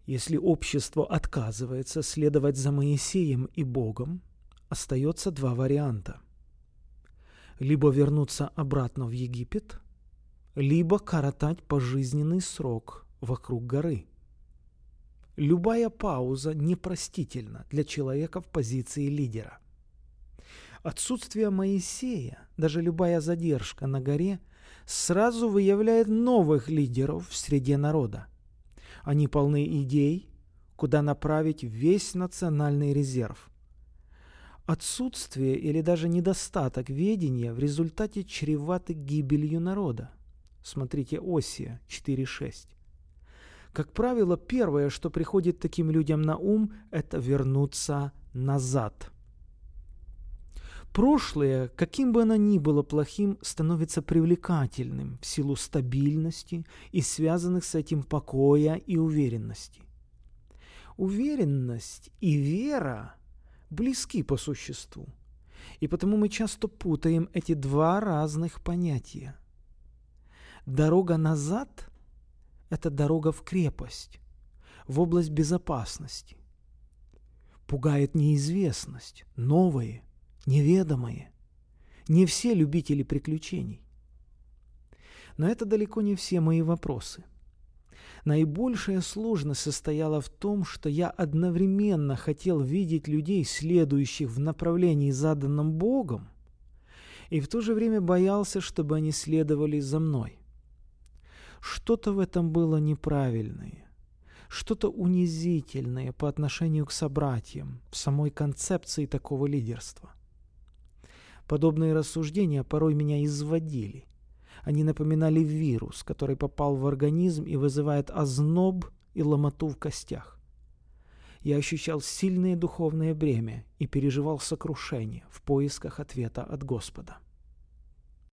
Если общество отказывается следовать за Моисеем и Богом, остается два варианта. Либо вернуться обратно в Египет, либо коротать пожизненный срок вокруг горы. Любая пауза непростительна для человека в позиции лидера. Отсутствие Моисея, даже любая задержка на горе, сразу выявляет новых лидеров в среде народа. Они полны идей, куда направить весь национальный резерв. Отсутствие или даже недостаток ведения в результате чреваты гибелью народа. Смотрите Осия 4.6. Как правило, первое, что приходит таким людям на ум, это вернуться назад. Прошлое, каким бы оно ни было плохим, становится привлекательным в силу стабильности и связанных с этим покоя и уверенности. Уверенность и вера близки по существу, и потому мы часто путаем эти два разных понятия. Дорога назад – это дорога в крепость, в область безопасности. Пугает неизвестность, новое, неведомое. Не все любители приключений. Но это далеко не все мои вопросы. Наибольшая сложность состояла в том, что я одновременно хотел видеть людей, следующих в направлении, заданном Богом, и в то же время боялся, чтобы они следовали за мной. Что-то в этом было неправильное, что-то унизительное по отношению к собратьям в самой концепции такого лидерства. Подобные рассуждения порой меня изводили. Они напоминали вирус, который попал в организм и вызывает озноб и ломоту в костях. Я ощущал сильное духовное бремя и переживал сокрушение в поисках ответа от Господа.